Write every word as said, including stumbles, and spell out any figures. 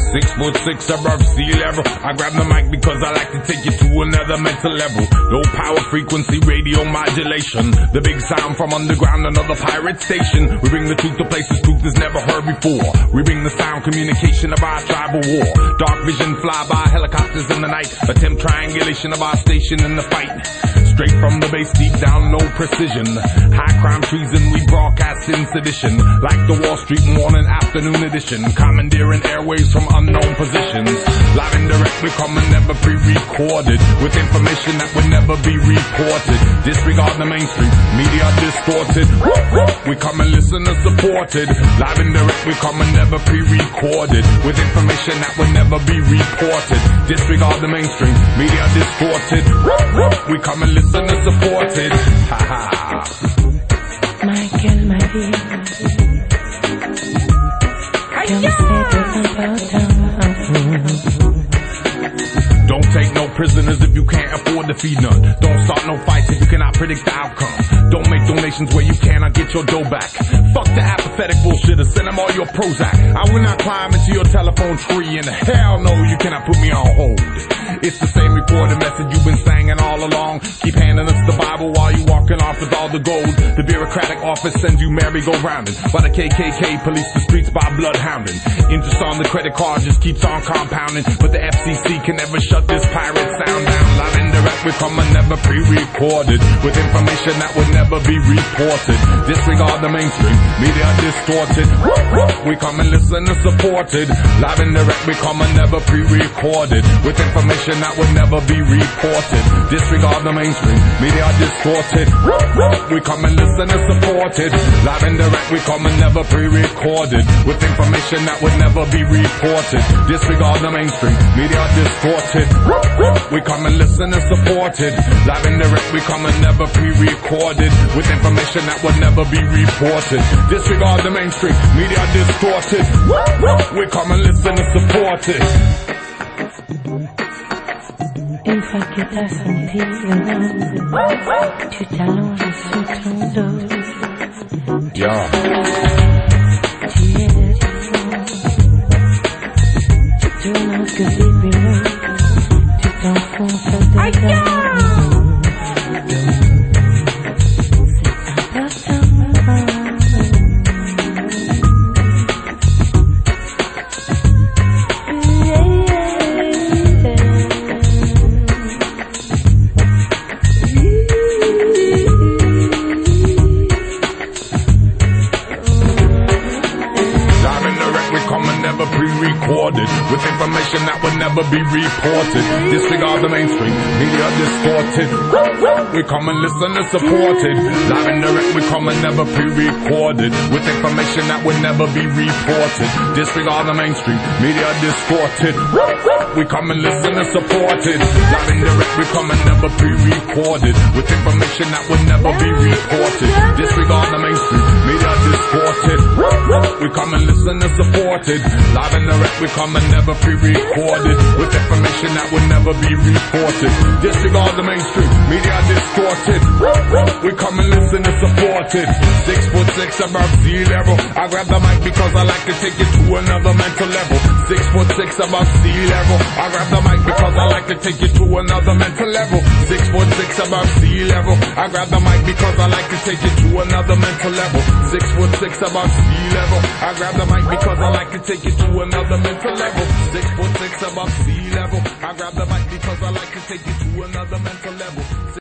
Six foot six above sea level. I grab the mic because I like to take you to another mental level. Low power frequency radio modulation. The big sound from underground, another pirate station. We bring the truth to places truth is never heard before. We bring the sound communication of our tribal war. Dark vision fly by helicopters in the night. Attempt triangulation of our station in the fight. Straight from the base, deep down, no precision. High crime treason, we broadcast in sedition. Like the Wall Street morning afternoon edition. Commandeering airwaves from unknown positions. Live and direct, we come and never pre-recorded. With information that would never be reported. Disregard the mainstream, media distorted. We come and listen and supported. Live and direct, we come and never pre-recorded. With information that would never be reported. Disregard the mainstream, media distorted. We come and listen and supported. Ha ha. Michael, my dear, don't take no prisoners if you can't afford to feed none. Don't start no fights if you cannot predict the outcome. Don't make donations where you cannot get your dough back. Fuck the apathetic bullshitters, send them all your Prozac. I will not climb into your telephone tree, and hell no, you cannot put me on hold. It's the same recorded message you've been singing all along. Keep handing us the Bible while you walking off with all the gold. The bureaucratic office sends you merry-go-rounding, while the K K K police the streets by bloodhounding. Interest on the credit card just keeps on compounding, but the F C C can never shut this pirate sound down. Live and direct, we come and never pre-recorded, with information that would never be reported. Disregard the mainstream, media distorted. We come and listen and supported. Live and direct, we come and never pre-recorded, with information that would never be reported. Disregard the mainstream, media distorted. We come and listen and supported. Live and direct, we come and never pre-recorded, with information that would never be reported. Disregard the mainstream, media distorted. We come and listen and supported. Live and direct, we come and never pre-recorded, with information that would never be reported. Disregard the mainstream, media distorted. We come and listen and supported. Une fois que t'as senti le tu t'allonges sur ton dos. Yeah. Tu es tu tournes que vibrer, tu t'enfonces dedans. Pre-recorded, with information that would never be reported. Disregard the mainstream, media distorted. We come and listen and supported. Live and direct, we come and never pre-recorded, with information that would never be reported. Disregard the mainstream, media distorted. We come and listen and supported. Live and direct, we come and never pre-recorded, with information that would never be reported. Disregard the mainstream, media distorted. We come and listen and supported. Live and direct, we come and never pre-recorded, with information that would never be reported. Disregard the mainstream, media distorted. We come and listen and supported. Six foot six above sea level. I grab the mic because I like to take it to another mental level. Six foot six above sea level. I grab the mic because I like to take it to another mental level. Six foot six above sea level. I grab the mic because I like to take it to another mental level. Six foot six above sea level. I grab the mic because I like to take it to another mental level. Six foot six above sea level. I grab the mic because I like to take it to another mental level.